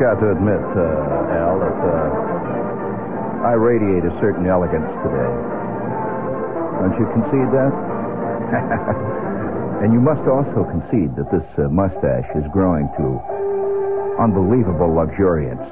got to admit, Al, that I radiate a certain elegance today. Don't you concede that? And you must also concede that this mustache is growing to unbelievable luxuriance.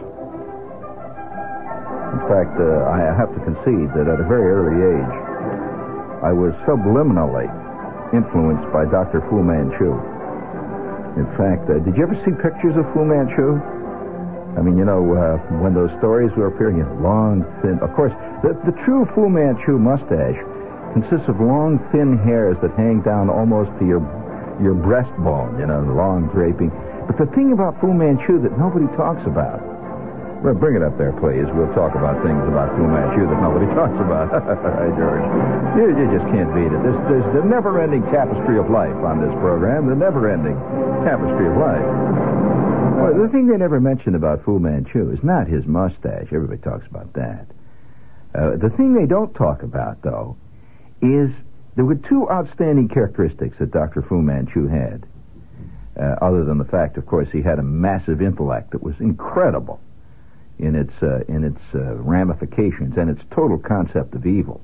In fact, I have to concede that at a very early age, I was subliminally influenced by Dr. Fu Manchu. In fact, did you ever see pictures of Fu Manchu? I mean, when those stories were appearing, long, thin... Of course, the true Fu Manchu mustache consists of long, thin hairs that hang down almost to your breastbone, long draping. But the thing about Fu Manchu that nobody talks about... Well, bring it up there, please. We'll talk about things about Fu Manchu that nobody talks about. Hi, George. You just can't beat it. There's the never-ending tapestry of life on this program. The never-ending tapestry of life. Well, the thing they never mention about Fu Manchu is not his mustache. Everybody talks about that. The thing they don't talk about, though, is there were two outstanding characteristics that Dr. Fu Manchu had. Other than the fact, of course, he had a massive intellect that was incredible in its ramifications and its total concept of evil.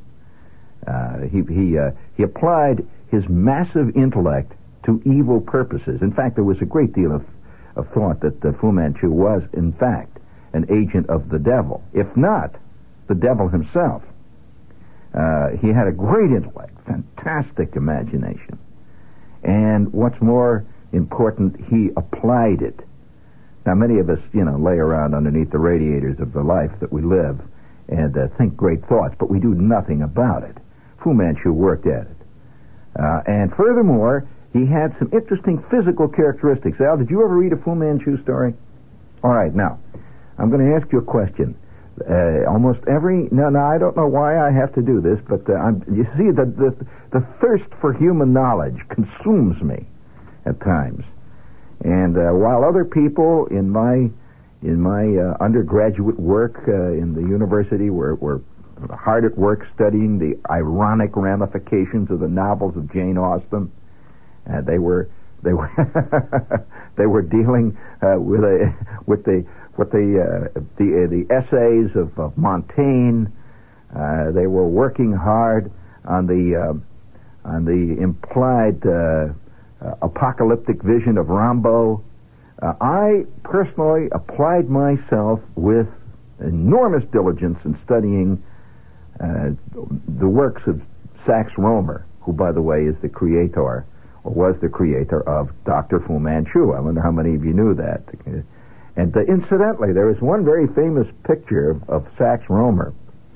He applied his massive intellect to evil purposes. In fact, there was a great deal of thought that Fu Manchu was, in fact, an agent of the devil, if not the devil himself. He had a great intellect, fantastic imagination, and what's more important, he applied it. Now, many of us, lay around underneath the radiators of the life that we live and think great thoughts, but we do nothing about it. Fu Manchu worked at it. And furthermore, he had some interesting physical characteristics. Al, did you ever read a Fu Manchu story? All right, now, I'm going to ask you a question. Almost every... No, I don't know why I have to do this, but you see, the thirst for human knowledge consumes me at times. And while other people in my undergraduate work in the university were hard at work studying the ironic ramifications of the novels of Jane Austen, they were they were dealing with the essays of Montaigne. They were working hard on the implied apocalyptic vision of Rimbaud. I personally applied myself with enormous diligence in studying the works of Sax Rohmer, who, by the way, is the creator, or was the creator, of Dr. Fu Manchu. I wonder how many of you knew that. And incidentally, there is one very famous picture of Sax Rohmer.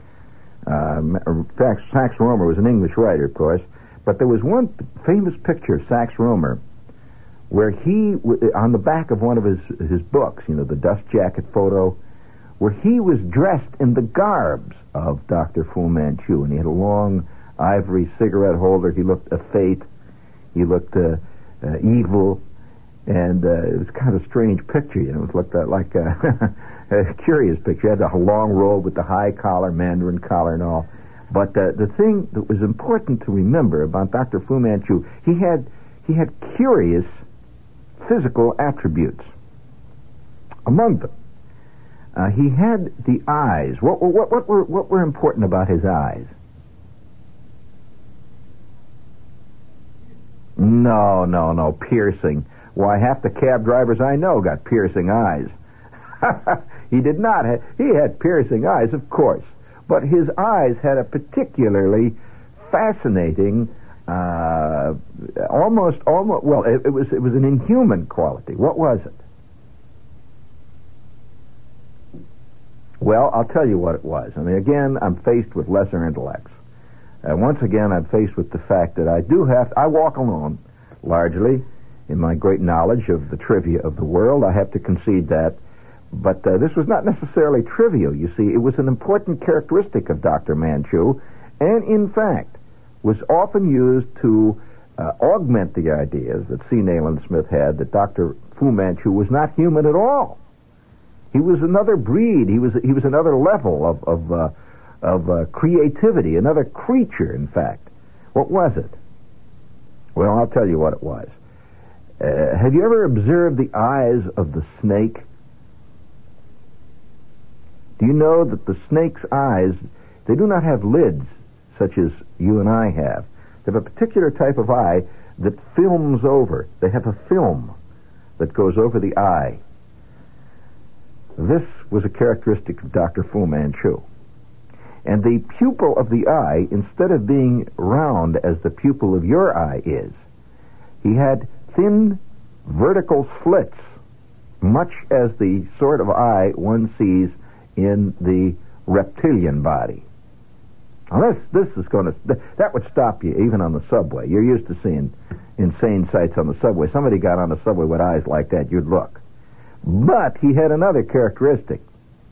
Sax Rohmer was an English writer, of course, but there was one famous picture of Sax Rohmer where he, on the back of one of his books, the dust jacket photo, where he was dressed in the garbs of Dr. Fu Manchu, and he had a long ivory cigarette holder. He looked effete. He looked evil, and it was kind of a strange picture. It looked like a curious picture. He had a long robe with the high collar, Mandarin collar and all. But the thing that was important to remember about Dr. Fu Manchu, he had curious physical attributes. Among them, he had the eyes. What were important about his eyes? No, piercing. Why, half the cab drivers I know got piercing eyes. He did not. He had piercing eyes, of course. But his eyes had a particularly fascinating, almost, well, it was an inhuman quality. What was it? Well, I'll tell you what it was. I mean, again, I'm faced with lesser intellects. Once again, I'm faced with the fact that I walk alone, largely, in my great knowledge of the trivia of the world. I have to concede that. But this was not necessarily trivial, you see. It was an important characteristic of Dr. Manchu, and in fact, was often used to augment the ideas that C. Nayland Smith had that Dr. Fu Manchu was not human at all. He was another breed. He was another level of creativity, another creature, in fact. What was it? Well, I'll tell you what it was. Have you ever observed the eyes of the snake? Do you know that the snake's eyes, they do not have lids such as you and I have? They have a particular type of eye that films over. They have a film that goes over the eye. This was a characteristic of Dr. Fu Manchu. And the pupil of the eye, instead of being round as the pupil of your eye is, he had thin vertical slits, much as the sort of eye one sees in the reptilian body. Now this is going to, that would stop you even on the subway. You're used to seeing insane sights on the subway. Somebody got on the subway with eyes like that, you'd look. But he had another characteristic,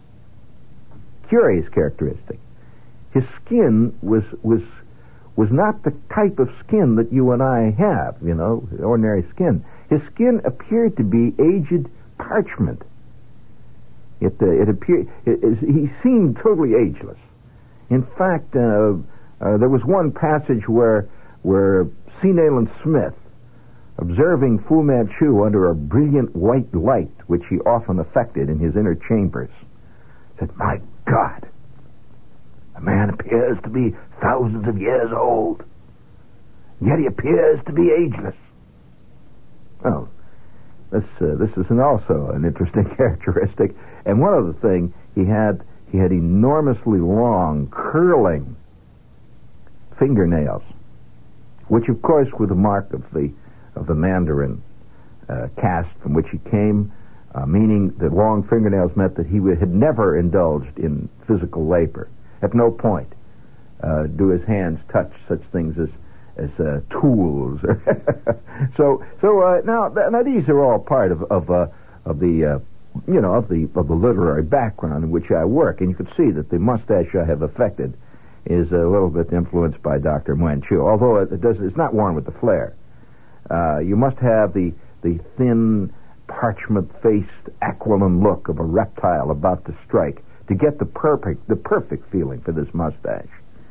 curious characteristic. His skin was not the type of skin that you and I have, you know, ordinary skin. His skin appeared to be aged parchment. It appeared, he seemed totally ageless. In fact, there was one passage where C. Nayland Smith, observing Fu Manchu under a brilliant white light, which he often affected in his inner chambers, said, "My God, a man appears to be thousands of years old, yet he appears to be ageless." Well, this is also an interesting characteristic. And one other thing, he had enormously long, curling fingernails, which, of course, were the mark of the Mandarin caste from which he came, meaning that long fingernails meant that he had never indulged in physical labor. At no point do his hands touch such things as tools. So now these are all part of the literary background in which I work, and you can see that the mustache I have affected is a little bit influenced by Dr. Manchu, although it's not worn with the flair. You must have the thin, parchment-faced, aquiline look of a reptile about to strike to get the perfect feeling for this mustache.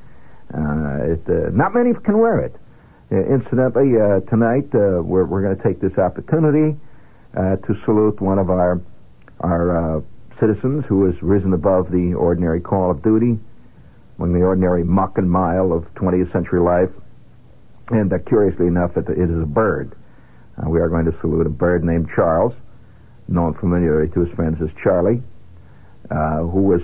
Not many can wear it. Incidentally, tonight we're going to take this opportunity to salute one of our citizens who has risen above the ordinary call of duty, among the ordinary muck and mire of 20th century life. And curiously enough, it is a bird. We are going to salute a bird named Charles, known familiarly to his friends as Charlie, who was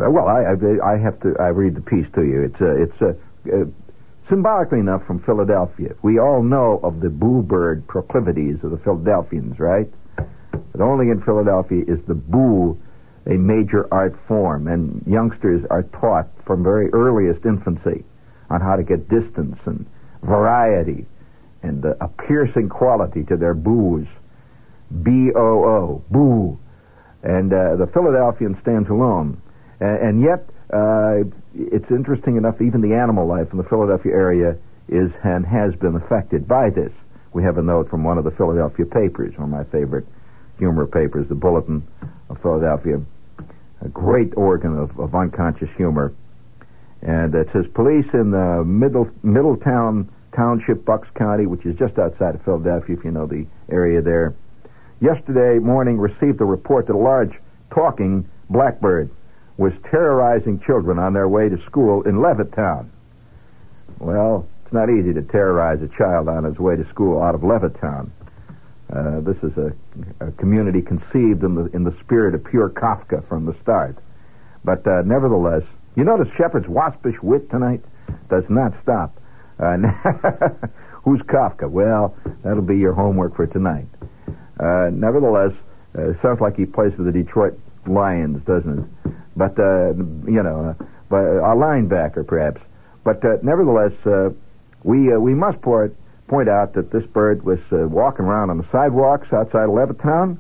I read the piece to you. It's symbolically enough from Philadelphia. We all know of the boo bird proclivities of the Philadelphians, right? But only in Philadelphia is the boo a major art form, and youngsters are taught from very earliest infancy on how to get distance and variety and a piercing quality to their boos. B-O-O, boo. And the Philadelphian stands alone. And yet, it's interesting enough, even the animal life in the Philadelphia area is and has been affected by this. We have a note from one of the Philadelphia papers, one of my favorite humor papers, the Bulletin of Philadelphia, a great organ of unconscious humor. And it says, police in the Middletown Township, Bucks County, which is just outside of Philadelphia, if you know the area there, yesterday morning received a report that a large talking blackbird was terrorizing children on their way to school in Levittown. Well, it's not easy to terrorize a child on his way to school out of Levittown. This is a community conceived in the spirit of pure Kafka from the start. But nevertheless, you notice Shepard's waspish wit tonight does not stop. Who's Kafka? Well, that'll be your homework for tonight. Nevertheless, it sounds like he plays for the Detroit Lions, doesn't it? But, but a linebacker, perhaps. But nevertheless, we must point out that this bird was walking around on the sidewalks outside of Levittown,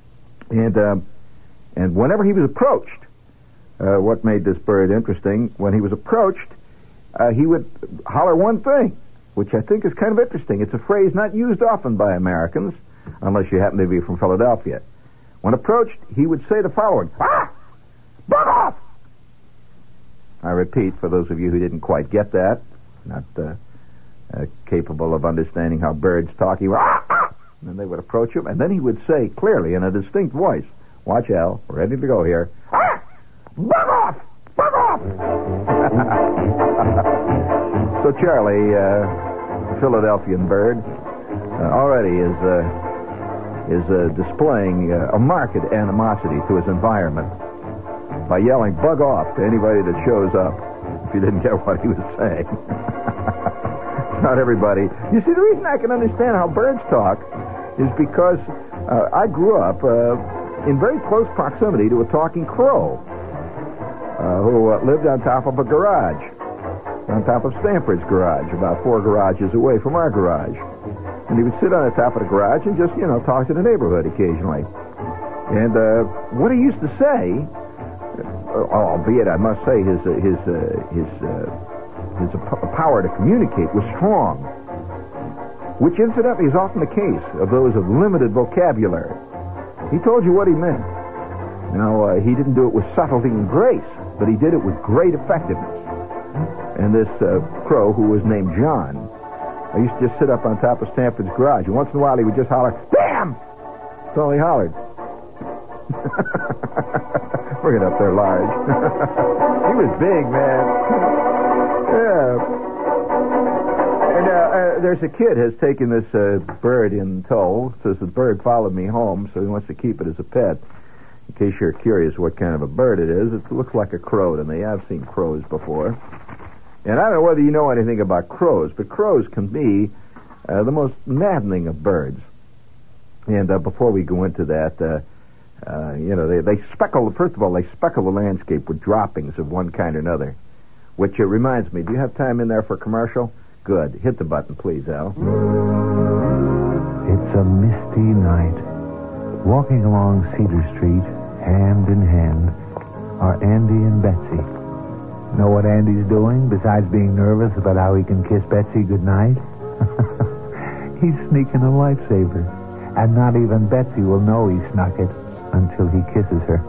and whenever he was approached, what made this bird interesting, when he was approached, he would holler one thing, which I think is kind of interesting. It's a phrase not used often by Americans, unless you happen to be from Philadelphia. When approached, he would say the following: "Ah! Bug off!" I repeat, for those of you who didn't quite get that, not capable of understanding how birds talk, he would, "Ah! Ah!" And they would approach him, and then he would say clearly in a distinct voice, "Watch, Al, we're ready to go here. Ah! Bug off! Bug off! So Charlie, Philadelphian bird, already is displaying a marked animosity to his environment by yelling "bug off" to anybody that shows up. If you didn't get what he was saying. Not everybody. You see, the reason I can understand how birds talk is because I grew up in very close proximity to a talking crow who lived on top of a garage, on top of Stanford's garage, about 4 garages away from our garage. And he would sit on the top of the garage and just, talk to the neighborhood occasionally. And what he used to say, albeit I must say his power to communicate was strong, which incidentally is often the case of those of limited vocabulary. He told you what he meant. Now, he didn't do it with subtlety and grace, but he did it with great effectiveness. And this crow, who was named John, I used to just sit up on top of Stanford's garage, and once in a while he would just holler, "Damn!" That's all he hollered. Bring it up there large. He was big, man. Yeah. And there's a kid has taken this bird in tow. Says the bird followed me home, so he wants to keep it as a pet. In case you're curious what kind of a bird it is, it looks like a crow to me. I've seen crows before. And I don't know whether you know anything about crows, but crows can be the most maddening of birds. And before we go into that, they speckle, first of all, they speckle the landscape with droppings of one kind or another. Which reminds me, do you have time in there for a commercial? Good. Hit the button, please, Al. It's a misty night. Walking along Cedar Street, hand in hand, are Andy and Betsy. Know what Andy's doing besides being nervous about how he can kiss Betsy goodnight? He's sneaking a lifesaver. And not even Betsy will know he snuck it until he kisses her.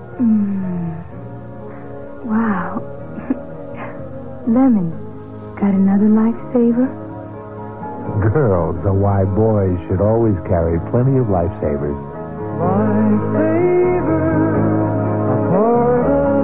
Wow. Lemon, got another lifesaver? Girls are why boys should always carry plenty of lifesavers. Lifesaver, a part of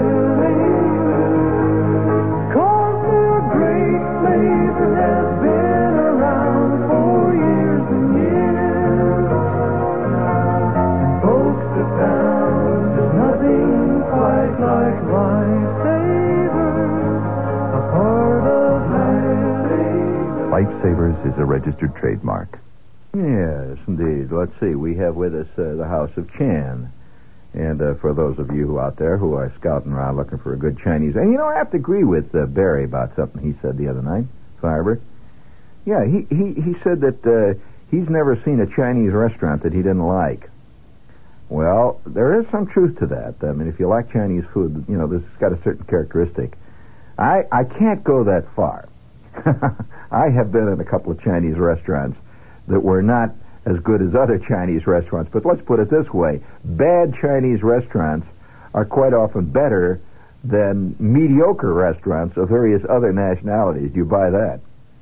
living, 'cause their great flavor has been around for years and years. And folks have found there's nothing quite like Lifesaver, a part of living. Lifesavers is a registered trademark. Yes, indeed. Let's see. We have with us the House of Chan. And for those of you out there who are scouting around looking for a good Chinese... And, I have to agree with Barry about something he said the other night, Firebird. Yeah, he said that he's never seen a Chinese restaurant that he didn't like. Well, there is some truth to that. I mean, if you like Chinese food, this has got a certain characteristic. I can't go that far. I have been in a couple of Chinese restaurants that were not as good as other Chinese restaurants. But let's put it this way. Bad Chinese restaurants are quite often better than mediocre restaurants of various other nationalities. Do you buy that?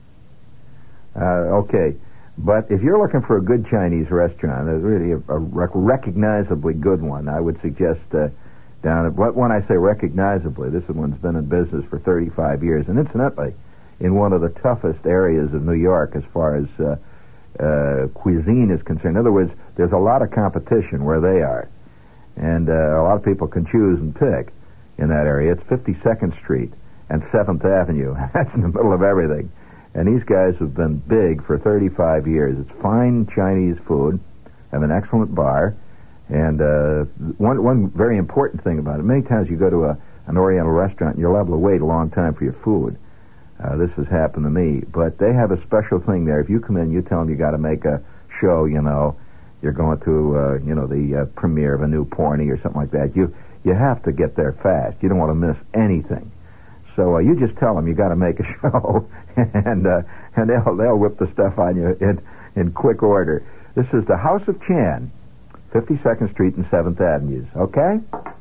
Okay. But if you're looking for a good Chinese restaurant, there's really a recognizably good one, I would suggest down at... When I say recognizably, this one's been in business for 35 years. And incidentally, in one of the toughest areas of New York as far as... cuisine is concerned. In other words, there's a lot of competition where they are. And a lot of people can choose and pick in that area. It's 52nd Street and 7th Avenue. That's in the middle of everything. And these guys have been big for 35 years. It's fine Chinese food, have an excellent bar, and one very important thing about it, many times you go to an Oriental restaurant and you're liable to wait a long time for your food. This has happened to me, but they have a special thing there. If you come in, you tell them you got to make a show, you're going to, the premiere of a new porny or something like that. You have to get there fast. You don't want to miss anything. So you just tell them you got to make a show, and they'll whip the stuff on you in quick order. This is the House of Chan, 52nd Street and 7th Avenues. Okay?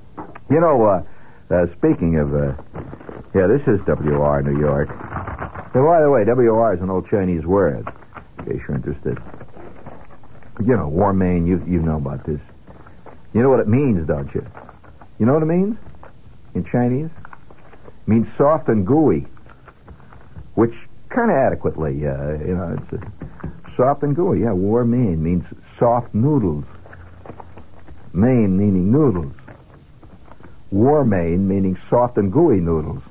Speaking of, this is WR, New York. So, by the way, WR is an old Chinese word, in case you're interested. Warmain, you know about this. You know what it means, don't you? You know what it means? in Chinese? Means soft and gooey, which kind of adequately, it's soft and gooey. Yeah, war mein means soft noodles. Mein meaning noodles. War mein meaning soft and gooey noodles.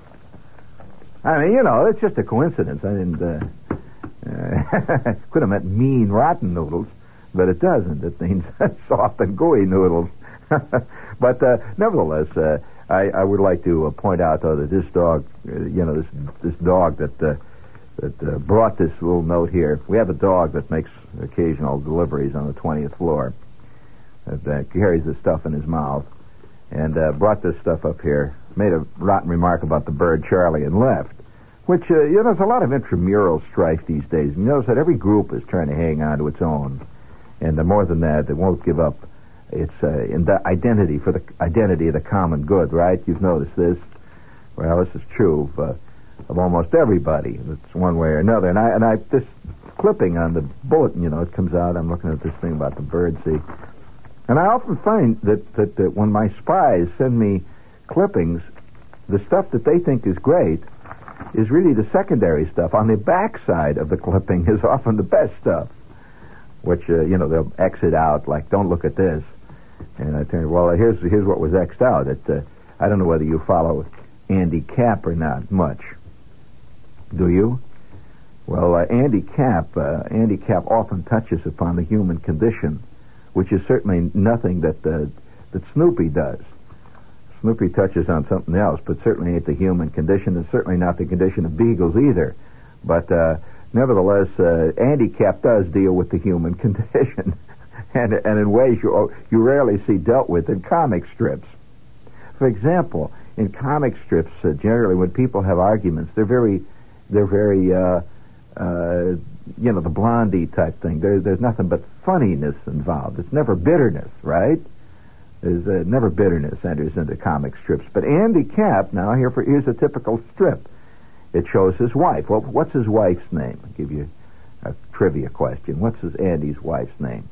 I mean, it's just a coincidence. I didn't, could have meant mean, rotten noodles, but it doesn't. It means soft and gooey noodles. But nevertheless, I would like to point out, though, that this dog, this dog that brought this little note here. We have a dog that makes occasional deliveries on the 20th floor. That carries the stuff in his mouth, and brought this stuff up here. Made a rotten remark about the bird Charlie and left. Which, there's a lot of intramural strife these days. You notice that every group is trying to hang on to its own. And more than that, it won't give up its identity for the identity of the common good, right? You've noticed this. Well, this is true of almost everybody. It's one way or another. And I this clipping on the bulletin, it comes out. I'm looking at this thing about the bird, see. And I often find that when my spies send me clippings, the stuff that they think is great is really the secondary stuff. On the backside of the clipping is often the best stuff, which, they'll exit out, like, don't look at this. And I tell you, well, here's what was X'd out. I don't know whether you follow Andy Capp or not much. Do you? Well, Andy Capp often touches upon the human condition, which is certainly nothing that Snoopy does. Snoopy touches on something else, but certainly ain't the human condition, and certainly not the condition of beagles either. But nevertheless, Andy Capp does deal with the human condition, and in ways you rarely see dealt with in comic strips. For example, in comic strips, generally when people have arguments, they're very the Blondie type thing. There's nothing but funniness involved. It's never bitterness, right? There's never bitterness enters into comic strips. But Andy Capp, now, here's a typical strip. It shows his wife. Well, what's his wife's name? I'll give you a trivia question. What's Andy's wife's name?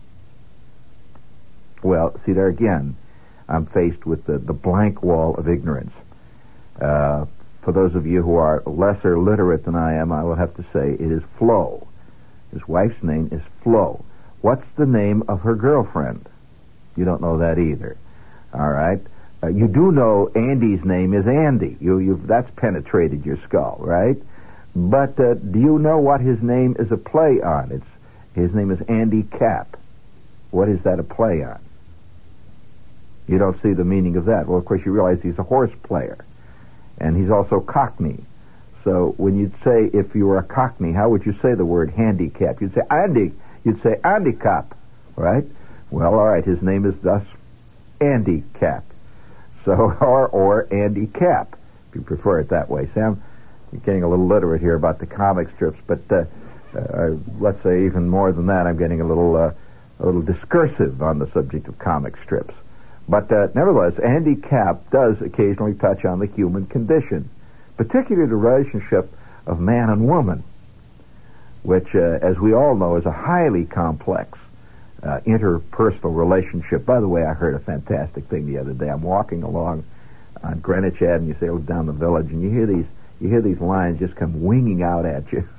Well, see, there again, I'm faced with the blank wall of ignorance. For those of you who are lesser literate than I am, I will have to say it is Flo. His wife's name is Flo. What's the name of her girlfriend? You don't know that either. All right. You do know Andy's name is Andy. That's penetrated your skull, right? But do you know what his name is a play on? His name is Andy Capp. What is that a play on? You don't see the meaning of that. Well, of course, you realize he's a horse player. And he's also Cockney. So when you'd say, if you were a Cockney, how would you say the word handicap? You'd say Andy. You'd say Andy Capp, right? Well, all right, his name is thus Andy Capp. So, or Andy Capp, if you prefer it that way. Sam, you're getting a little literate here about the comic strips, but let's say even more than that, I'm getting a little discursive on the subject of comic strips. But nevertheless, Andy Capp does occasionally touch on the human condition, particularly the relationship of man and woman, which, as we all know, is a highly complex interpersonal relationship. By the way, I heard a fantastic thing the other day. I'm walking along on Greenwich Avenue, say down the Village, and you hear these lines just come winging out at you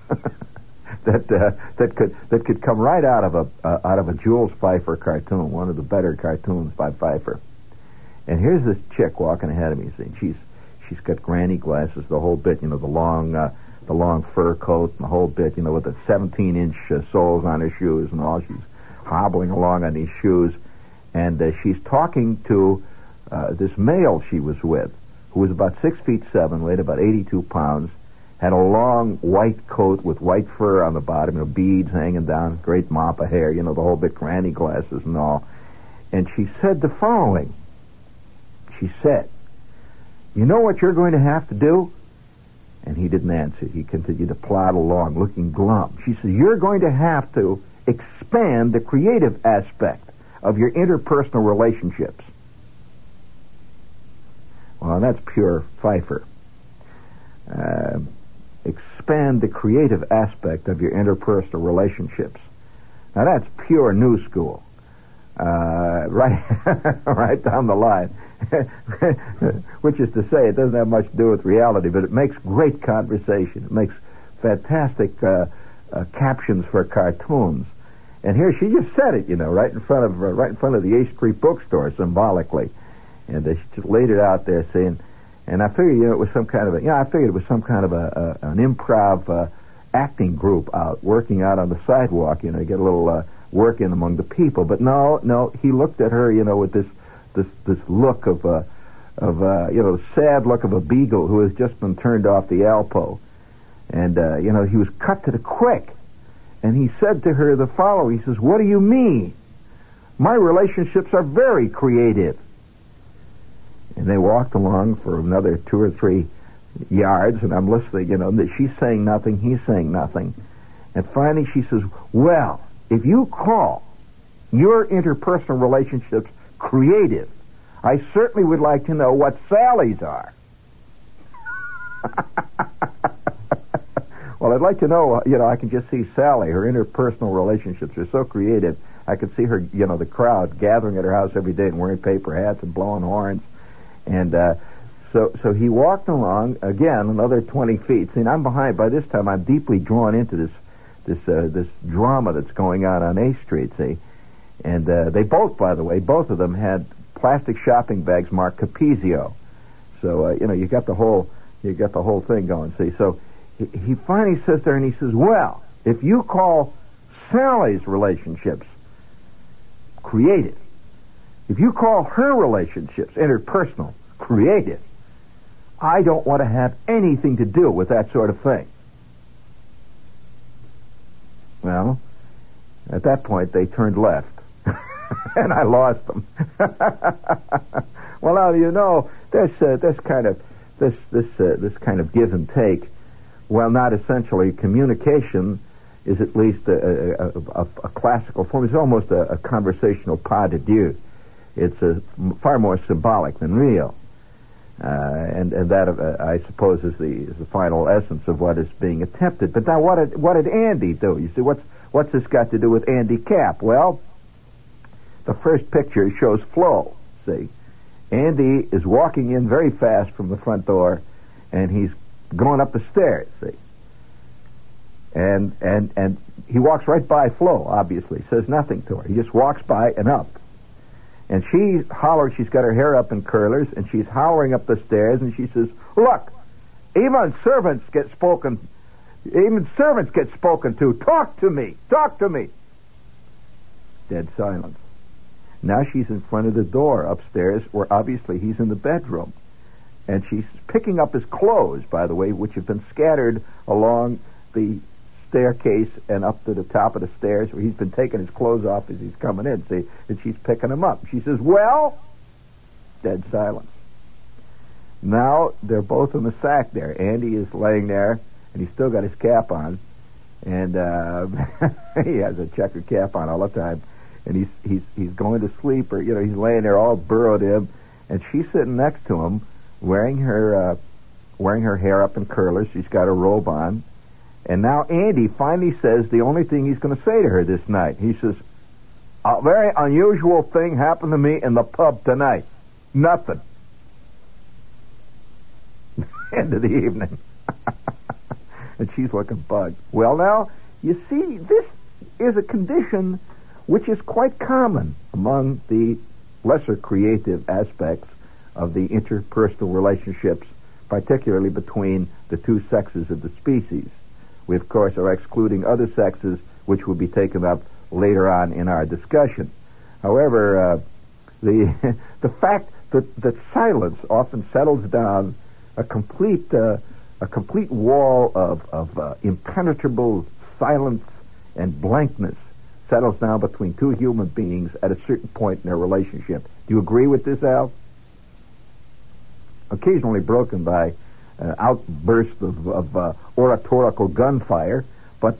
that could come right out of a Jules Pfeiffer cartoon, one of the better cartoons by Pfeiffer. And here's this chick walking ahead of me. See, she's got granny glasses, the whole bit, the long fur coat, and the whole bit, with the 17-inch soles on her shoes and all. She's hobbling along on these shoes, and she's talking to this male she was with, who was about 6'7", weighed about 82 pounds, had a long white coat with white fur on the bottom, beads hanging down, great mop of hair, the whole bit, granny glasses and all. And she said the following. She said, "You know what you're going to have to do?" And he didn't answer. He continued to plod along, looking glum. She said, "You're going to have to expand the creative aspect of your interpersonal relationships." Well, that's pure Pfeiffer. Expand the creative aspect of your interpersonal relationships. Now, that's pure new school. Right down the line. which is to say, it doesn't have much to do with reality, but it makes great conversation. It makes fantastic captions for cartoons. And here she just said it, right in front of the A Street bookstore, symbolically, and she just laid it out there, saying, and I figured, it was some kind of an improv acting group out working out on the sidewalk, get a little work in among the people. But no, he looked at her, with this look of sad look of a beagle who has just been turned off the Alpo, and he was cut to the quick. And he said to her the following. He says, "What do you mean? My relationships are very creative." And they walked along for another 2 or 3 yards, and I'm listening, that she's saying nothing, he's saying nothing. And finally she says, "Well, if you call your interpersonal relationships creative, I certainly would like to know what Sally's are." Well, I'd like to know, I can just see Sally. Her interpersonal relationships are so creative. I could see her, the crowd gathering at her house every day and wearing paper hats and blowing horns. And so he walked along, again, another 20 feet. See, and I'm behind. By this time, I'm deeply drawn into this drama that's going on A Street, see. And they both, by the way, both of them had plastic shopping bags marked Capizio. So, you got the whole thing going, see. So he finally sits there and he says, "Well, if you call Sally's relationships creative, if you call her relationships interpersonal creative, I don't want to have anything to do with that sort of thing." Well, at that point they turned left, and I lost them. Well, now this kind of give and take. Well, not essentially communication, is at least a classical form. It's almost a conversational pas de deux. It's far more symbolic than real, and that I suppose is the final essence of what is being attempted. But now, what did Andy do? You see, what's this got to do with Andy Capp? Well, the first picture shows Flo. See, Andy is walking in very fast from the front door, and he's going up the stairs, see. And he walks right by Flo, obviously, says nothing to her. He just walks by and up. And she hollers, she's got her hair up in curlers, and she's hollering up the stairs, and she says, "Look, even servants get spoken to. Talk to me. Dead silence. Now she's in front of the door upstairs, where obviously he's in the bedroom. And she's picking up his clothes, by the way, which have been scattered along the staircase and up to the top of the stairs, where he's been taking his clothes off as he's coming in, see? And she's picking them up. She says, "Well?" Dead silence. Now they're both in the sack there. Andy is laying there, and he's still got his cap on. And he has a checkered cap on all the time. And he's going to sleep, or, he's laying there all burrowed in. And she's sitting next to him, wearing her hair up in curlers. She's got a robe on. And now Andy finally says the only thing he's going to say to her this night. He says, "A very unusual thing happened to me in the pub tonight. Nothing." End of the evening. And she's looking bugged. Well, now, you see, this is a condition which is quite common among the lesser creative aspects of the interpersonal relationships, particularly between the two sexes of the species. We, of course, are excluding other sexes, which will be taken up later on in our discussion. However, the fact that silence often settles down a complete wall of impenetrable silence and blankness settles down between two human beings at a certain point in their relationship. Do you agree with this, Al? Occasionally broken by outbursts of oratorical gunfire, but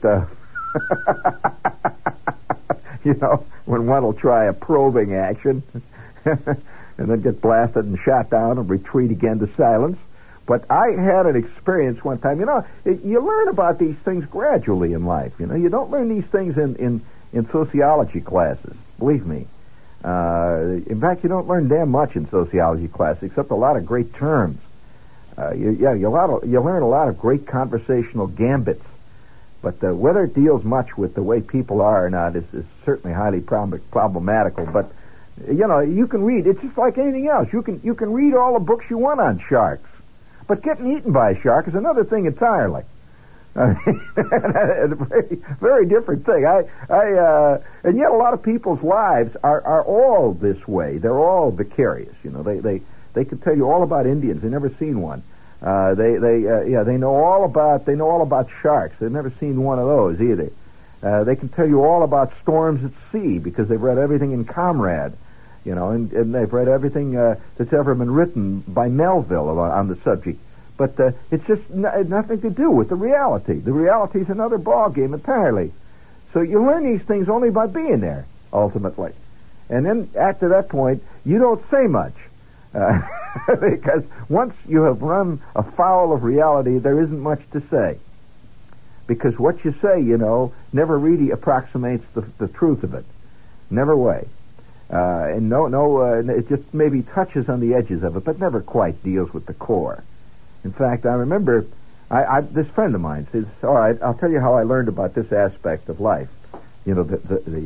when one will try a probing action and then get blasted and shot down and retreat again to silence. But I had an experience one time. You learn about these things gradually in life. You don't learn these things in sociology classes. Believe me. In fact, you don't learn damn much in sociology class, except a lot of great terms. You learn a lot of great conversational gambits. But whether it deals much with the way people are or not is certainly highly problematical. But, you can read. It's just like anything else. You can read all the books you want on sharks. But getting eaten by a shark is another thing entirely. A very, very different thing. And yet a lot of people's lives are all this way. They're all vicarious. They can tell you all about Indians. They've never seen one. They know all about sharks. They've never seen one of those either. They can tell you all about storms at sea because they've read everything in Comrade, and they've read everything that's ever been written by Melville on the subject. But it's just nothing to do with the reality. The reality is another ballgame entirely. So you learn these things only by being there, ultimately. And then after that point, you don't say much. Because once you have run afoul of reality, there isn't much to say. Because what you say, never really approximates the truth of it. Never way. And it just maybe touches on the edges of it, but never quite deals with the core. In fact, I remember this friend of mine says, "All right, I'll tell you how I learned about this aspect of life. The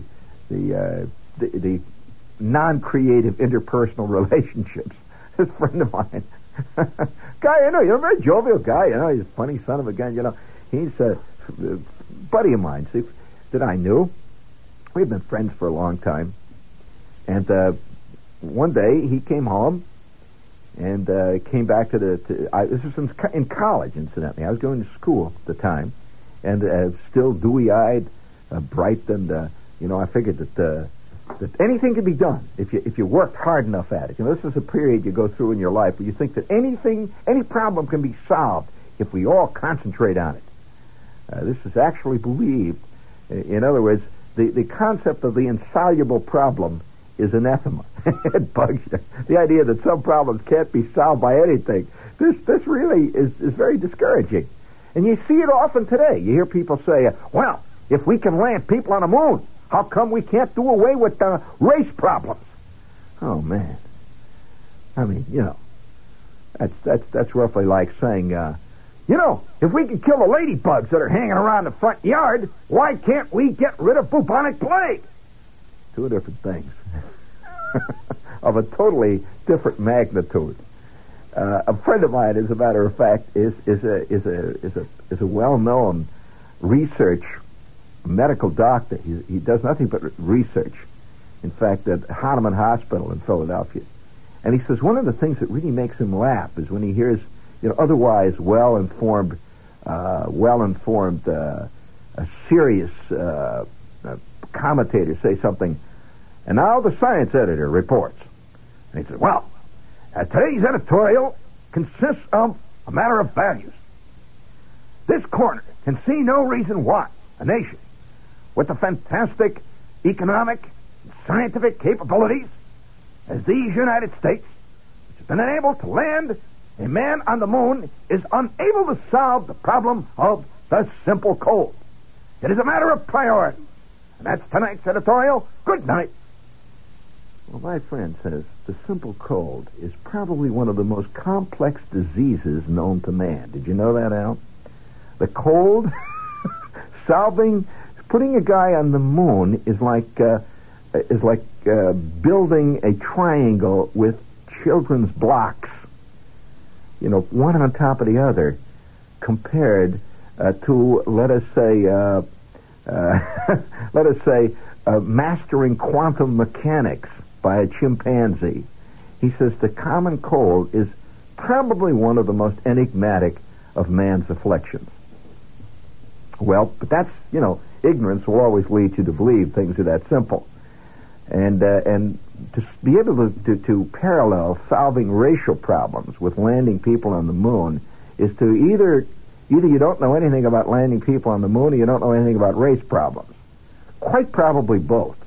non-creative interpersonal relationships." This friend of mine, guy, you're a very jovial guy. He's a funny son of a gun. He's a buddy of mine. See, that I knew. We've been friends for a long time, and one day he came home. And came back to this was in college, incidentally. I was going to school at the time, and still dewy-eyed, bright, and I figured that anything could be done if you worked hard enough at it. This is a period you go through in your life where you think that any problem can be solved if we all concentrate on it. This is actually believed. In other words, the concept of the insoluble problem is anathema. It bugs you. The idea that some problems can't be solved by anything. This really is very discouraging. And you see it often today. You hear people say, well, if we can land people on the moon, how come we can't do away with race problems? Oh, man. I mean, that's roughly like saying, if we can kill the ladybugs that are hanging around the front yard, why can't we get rid of bubonic plague? Two different things. Of a totally different magnitude. A friend of mine, as a matter of fact, is a well-known research medical doctor. He does nothing but research. In fact, at Hahnemann Hospital in Philadelphia. And he says one of the things that really makes him laugh is when he hears, otherwise well-informed, serious commentators say something. And now the science editor reports. And he says, well, today's editorial consists of a matter of values. This corner can see no reason why a nation with the fantastic economic and scientific capabilities as these United States, which has been unable to land a man on the moon, is unable to solve the problem of the simple cold. It is a matter of priority. And that's tonight's editorial. Good night. Well, my friend says the simple cold is probably one of the most complex diseases known to man. Did you know that, Al? The cold, putting a guy on the moon is like building a triangle with children's blocks, one on top of the other, compared to, let us say, mastering quantum mechanics by a chimpanzee. He says the common cold is probably one of the most enigmatic of man's afflictions. Well, but that's, ignorance will always lead you to believe things are that simple. And to be able to parallel solving racial problems with landing people on the moon is to either you don't know anything about landing people on the moon or you don't know anything about race problems. Quite probably both.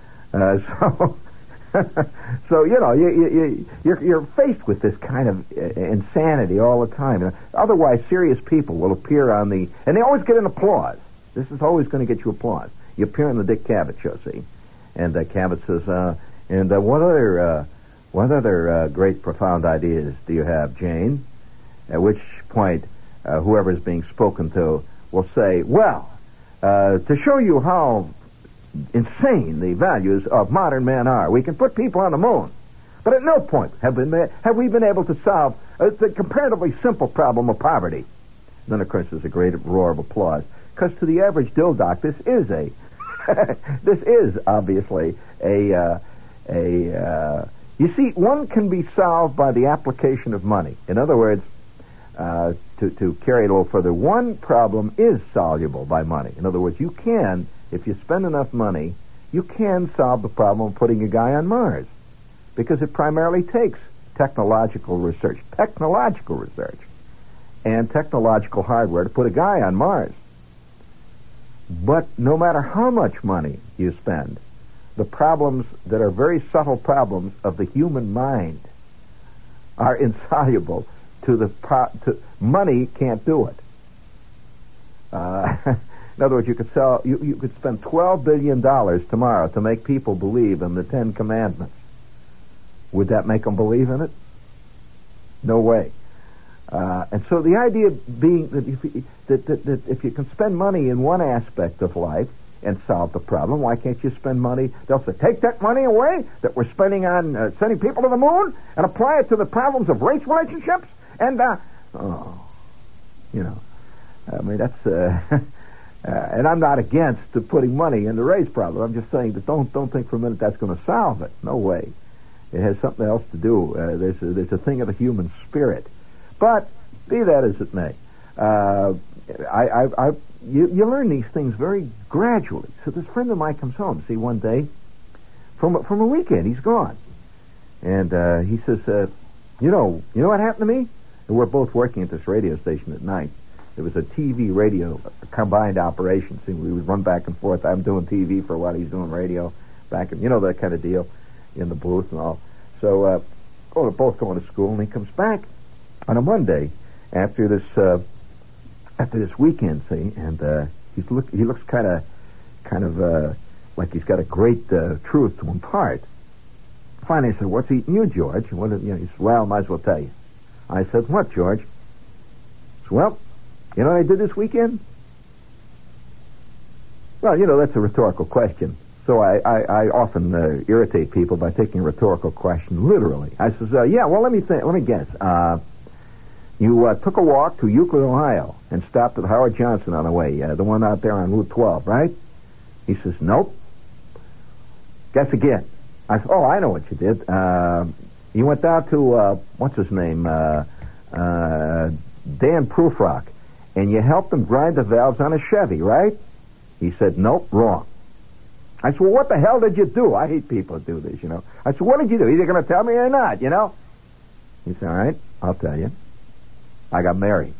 So you're faced with this kind of insanity all the time. Otherwise, serious people will appear and they always get an applause. This is always going to get you applause. You appear on the Dick Cavett show, see, and Cavett says, And what other great, profound ideas do you have, Jane? At which point, whoever is being spoken to will say, well, to show you how insane the values of modern men are, we can put people on the moon. But at no point have we been able to solve the comparatively simple problem of poverty. Then, of course, there's a great roar of applause. Because to the average dildock, this is obviously you see, one can be solved by the application of money. In other words, to carry it a little further, one problem is soluble by money. In other words, you can, if you spend enough money, you can solve the problem of putting a guy on Mars. Because it primarily takes technological research and technological hardware to put a guy on Mars. But no matter how much money you spend, the problems that are very subtle problems of the human mind are insoluble to money can't do it. In other words, you could spend $12 billion tomorrow to make people believe in the Ten Commandments. Would that make them believe in it? No way. And so the idea being that if you can spend money in one aspect of life and solve the problem, why can't you spend money? They'll say, take that money away that we're spending on sending people to the moon and apply it to the problems of race relationships. And, I mean, that's, and I'm not against putting money in the race problem. I'm just saying that don't think for a minute that's going to solve it. No way. It has something else to do. There's a thing of the human spirit. But be that as it may, you learn these things very gradually. So this friend of mine comes home, see, one day from a weekend. He's gone, and he says, "You know what happened to me?" And we're both working at this radio station at night. It was a TV radio combined operation. See, we would run back and forth. I'm doing TV for a while. He's doing radio back, and that kind of deal in the booth and all. So we're both going to school, and he comes back on a Monday after this weekend, see, and he looks kind of like he's got a great truth to impart. Finally, I said, "What's eating you, George?" He said, "Well, might as well tell you." I said, "What, George?" He said, "Well, you know what I did this weekend?" Well, that's a rhetorical question. So I often irritate people by taking a rhetorical question literally. I says, "Yeah, well, let me guess. You took a walk to Euclid, Ohio, and stopped at Howard Johnson on the way, the one out there on Route 12, right?" He says, "Nope." "Guess again." I said, "Oh, I know what you did. You went down to, what's his name, Dan Prufrock, and you helped him grind the valves on a Chevy, right?" He said, "Nope, wrong." I said, "Well, what the hell did you do?" I hate people who do this, I said, "What did you do? Either going to tell me or not, He said, "All right, I'll tell you. I got married."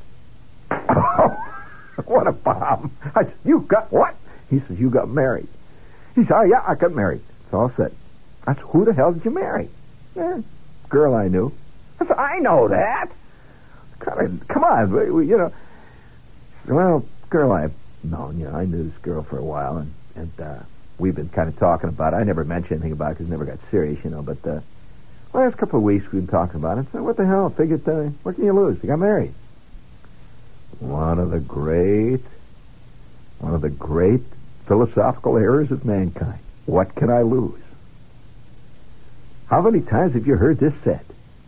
What a bomb. I said, "You got what?" He says, "You got married." He said, "Oh, yeah, I got married." It's all set. I said, "Who the hell did you marry?" "Girl I knew." I said, "I know that. Come on, Well, girl I've known, I knew this girl for a while, and we've been kind of talking about it. I never mentioned anything about it because it never got serious, but the last couple of weeks we've been talking about it. So what the hell? Figured, what can you lose? You got married. One of the great philosophical errors of mankind. What can I lose? How many times have you heard this said?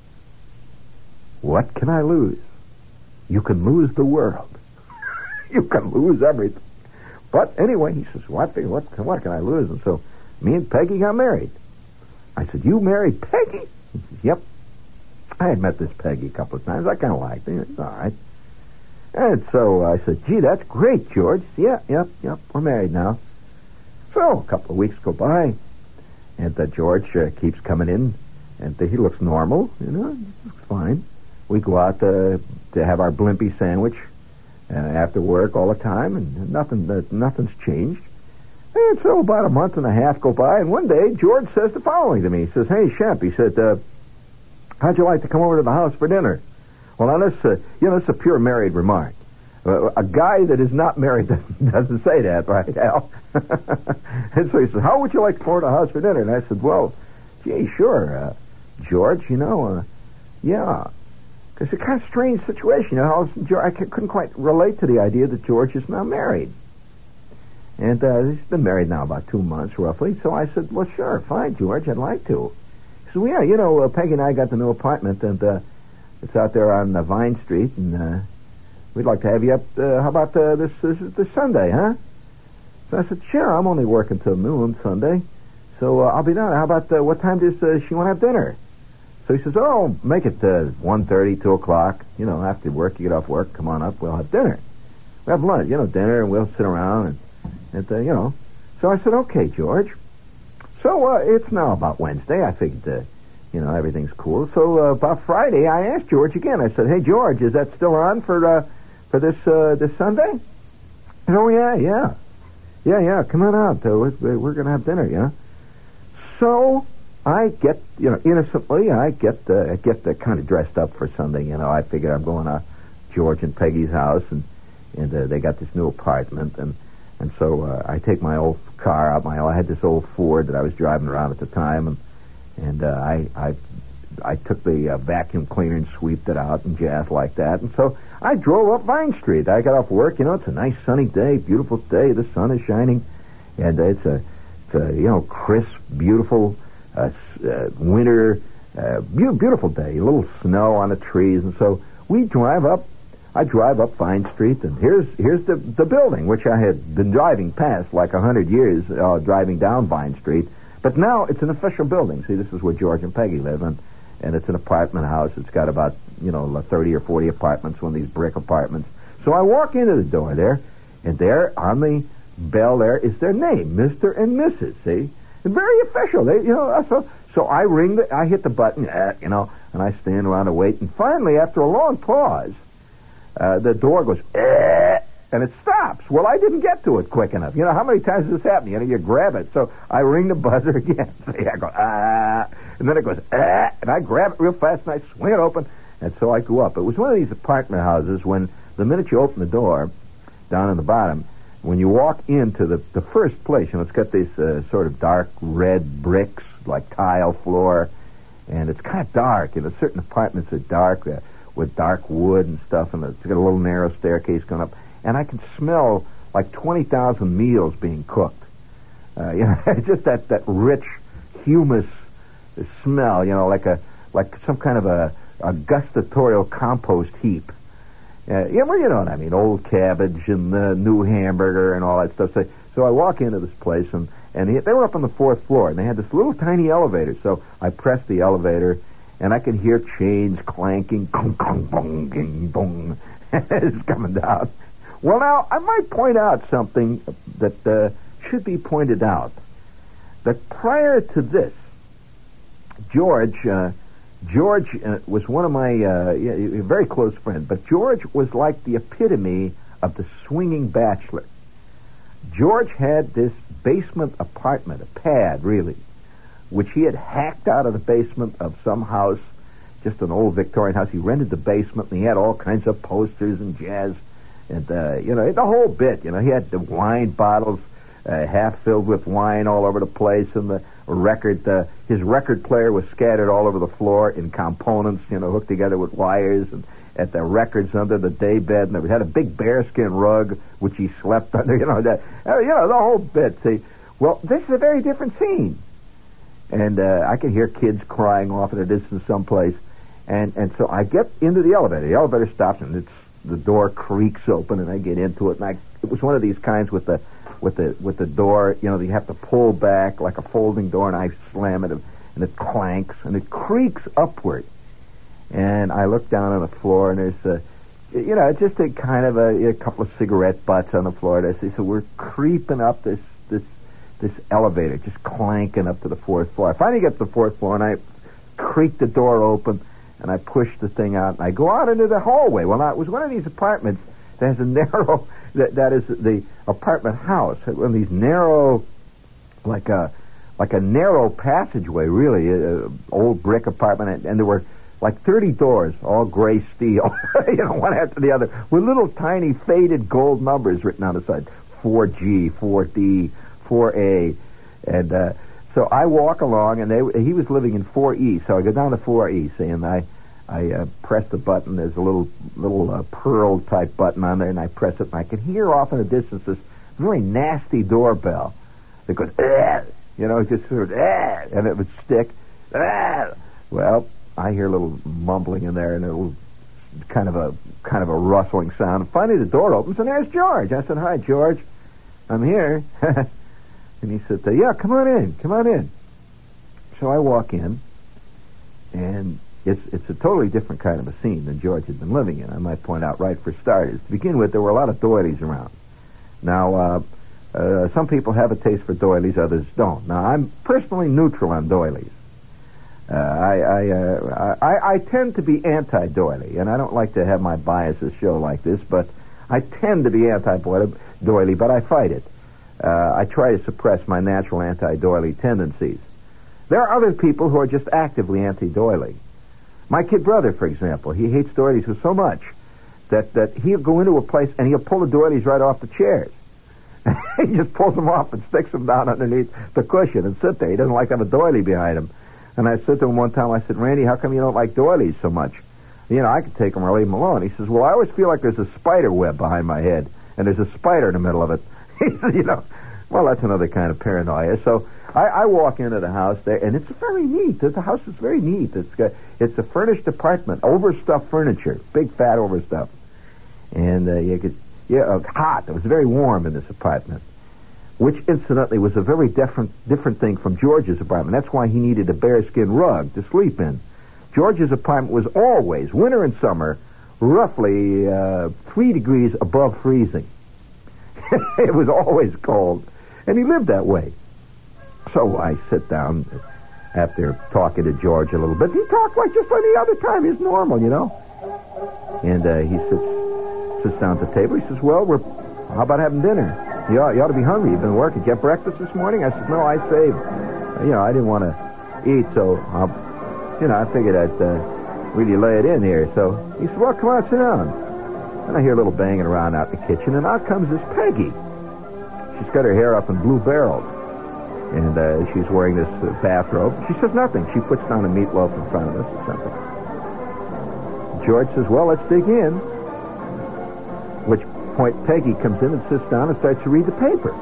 What can I lose? You can lose the world. You can lose everything. But anyway, he says, what can I lose? And so me and Peggy got married. I said, "You married Peggy?" He says, "Yep." I had met this Peggy a couple of times. I kind of liked her. All right. And so I said, "Gee, that's great, George." He said, "Yep. We're married now." So a couple of weeks go by, and George keeps coming in, and he looks normal. Looks fine. We go out to have our blimpie sandwich after work all the time, and nothing's changed. And so about a month and a half go by, and one day George says the following to me. He says, "Hey, Shemp," he said, "how'd you like to come over to the house for dinner?" Well, now this, it's a pure married remark. A guy that is not married doesn't say that, right, Al? And so he says, "How would you like to come over to the house for dinner?" And I said, "Well, Gee, sure, George, yeah. Because it's a kind of strange situation. I couldn't quite relate to the idea that George is now married. And he's been married now about 2 months, roughly. So I said, well, sure, fine, George, I'd like to. He said, well, yeah, Peggy and I got the new apartment, and it's out there on Vine Street, and we'd like to have you up. How about this Sunday, huh? So I said, sure, I'm only working till noon Sunday, so I'll be down. How about what time does she want to have dinner? So he says, oh, make it 1:30, 2 o'clock. After work, you get off work, come on up, we'll have dinner. We'll have lunch, dinner, and we'll sit around, and So I said, okay, George. So it's now about Wednesday. I figured, everything's cool. So about Friday, I asked George again. I said, hey, George, is that still on for this Sunday? He said, oh, yeah. Yeah, come on out. We're going to have dinner, yeah? So I get, innocently, I get kind of dressed up for Sunday. I figure I'm going to George and Peggy's house, and they got this new apartment, and so I take my old car out. I had this old Ford that I was driving around at the time, and I took the vacuum cleaner and sweeped it out and jazz like that. And so I drove up Vine Street. I got off work. It's a nice sunny day, beautiful day. The sun is shining, and it's a crisp, beautiful winter, beautiful day. A little snow on the trees, and so we drive up. I drive up Vine Street, and here's the building, which I had been driving past like 100 years, driving down Vine Street. But now it's an official building. See, this is where George and Peggy live, and it's an apartment house. It's got about, 30 or 40 apartments, one of these brick apartments. So I walk into the door there, and there on the bell there is their name, Mr. and Mrs., see? And very official. So I I hit the button, and I stand around and wait. And finally, after a long pause, the door goes, and it stops. Well, I didn't get to it quick enough. How many times does this happen? You grab it. So I ring the buzzer again. See, I go, and then it goes, and I grab it real fast, and I swing it open, and so I go up. It was one of these apartment houses when the minute you open the door, down in the bottom, when you walk into the first place, it's got these sort of dark red bricks, like tile floor, and it's kind of dark. Certain apartments are dark, with dark wood and stuff, and it's got a little narrow staircase going up, and I can smell like 20,000 meals being cooked. Just that rich humus smell, like some kind of a gustatorial compost heap. Well, you know what I mean, old cabbage and the new hamburger and all that stuff. So I walk into this place, and they were up on the 4th floor, and they had this little tiny elevator. So I pressed the elevator, and I could hear chains clanking, gong, gong, bong, ging, bong, it's coming down. Well, now, I might point out something that should be pointed out. That prior to this, George was one of my a very close friend, but George was like the epitome of the swinging bachelor. George had this basement apartment, a pad, really, which he had hacked out of the basement of some house, just an old Victorian house. He rented the basement, and he had all kinds of posters and jazz, and, the whole bit. He had the wine bottles half filled with wine all over the place, and the his record player was scattered all over the floor in components, hooked together with wires, and at the records under the daybed, and he had a big bearskin rug, which he slept under, the whole bit, see. Well, this is a very different scene. And I can hear kids crying off at a distance someplace. And so I get into the elevator. The elevator stops, and the door creaks open, and I get into it. And it was one of these kinds with the door, you have to pull back like a folding door, and I slam it, and it clanks, and it creaks upward. And I look down on the floor, and there's just a kind of a couple of cigarette butts on the floor. And I say, so we're creeping up this elevator, just clanking up to the 4th floor. I finally get to the 4th floor, and I creak the door open, and I push the thing out, and I go out into the hallway. Well, now, it was one of these apartments that has a narrow, that is the apartment house, one of these narrow, like a narrow passageway, really, old brick apartment, and there were like 30 doors, all gray steel, one after the other, with little tiny faded gold numbers written on the side, 4G, 4D, 4A, and So I walk along, and he was living in 4E, so I go down to 4E, see, and I press the button. There's a little pearl-type button on there, and I press it, and I can hear off in the distance this very nasty doorbell that goes, it just sort of, and it would stick. Well, I hear a little mumbling in there, and a little kind of a rustling sound. And finally, the door opens, and there's George. I said, "Hi, George. I'm here." And he said, "Yeah, come on in. So I walk in, and it's a totally different kind of a scene than George had been living in. I might point out right for starters. To begin with, there were a lot of doilies around. Now, some people have a taste for doilies, others don't. Now, I'm personally neutral on doilies. I tend to be anti-doily, and I don't like to have my biases show like this, but I tend to be anti-doily, but I fight it. I try to suppress my natural anti-doily tendencies. There are other people who are just actively anti-doily. My kid brother, for example, he hates doilies so much that he'll go into a place and he'll pull the doilies right off the chairs. He just pulls them off and sticks them down underneath the cushion and sit there. He doesn't like to have a doily behind him. And I said to him one time, I said, "Randy, how come you don't like doilies so much? I could take them or leave them alone." He says, "Well, I always feel like there's a spider web behind my head, and there's a spider in the middle of it." He said, well, that's another kind of paranoia. So I walk into the house there, and it's very neat. The house is very neat. It's a furnished apartment, overstuffed furniture, big fat overstuff. And hot. It was very warm in this apartment, which incidentally was a very different thing from George's apartment. That's why he needed a bearskin rug to sleep in. George's apartment was always, winter and summer, roughly 3 degrees above freezing. It was always cold, and he lived that way. So I sit down after talking to George a little bit. He talked like just any other time. He's normal, And he sits down at the table. He says, "Well, how about having dinner? You ought to be hungry. You've been working. Did you have breakfast this morning?" I said, "No, I saved. I didn't want to eat, so I figured I'd really lay it in here." So he said, "Well, come on, sit down." And I hear a little banging around out in the kitchen, and out comes this Peggy. She's got her hair up in blue barrels, and she's wearing this bathrobe. She says nothing. She puts down a meatloaf in front of us or something. George says, "Well, let's dig in." At which point Peggy comes in and sits down and starts to read the paper.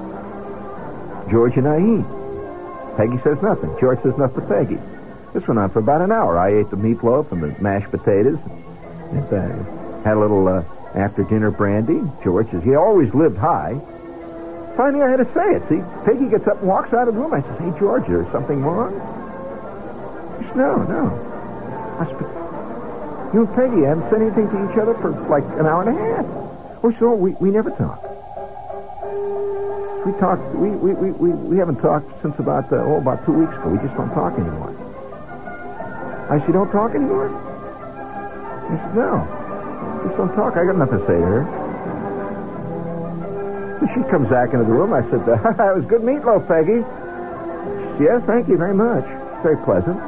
George and I eat. Peggy says nothing. George says nothing to Peggy. This went on for about an hour. I ate the meatloaf and the mashed potatoes. And had a little after-dinner brandy. George says, he always lived high. Finally, I had to say it. See, Peggy gets up and walks out of the room. I says, "Hey, George, is there something wrong?" He says, No. I said, "You and Peggy haven't said anything to each other for like an hour and a half." "Oh, so we never talk. We talk. We haven't talked since about 2 weeks ago. We just don't talk anymore." I said, "You don't talk anymore?" He said, "No. Just don't talk. I got nothing to say to her." So she comes back into the room. I said, "That was good meatloaf, Peggy." She said, "Yes, thank you very much. Very pleasant."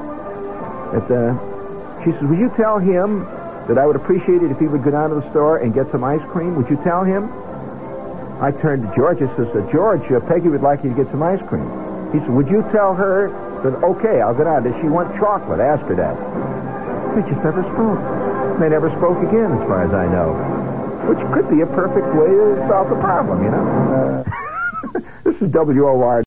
She says, "Would you tell him that I would appreciate it if he would go down to the store and get some ice cream? Would you tell him?" I turned to George and says, "George, Peggy would like you to get some ice cream." He said, "Would you tell her that, okay, I'll go down. Does she want chocolate? Ask her that." They just never spoke. They never spoke again, as far as I know. Which could be a perfect way to solve the problem, This is WOR.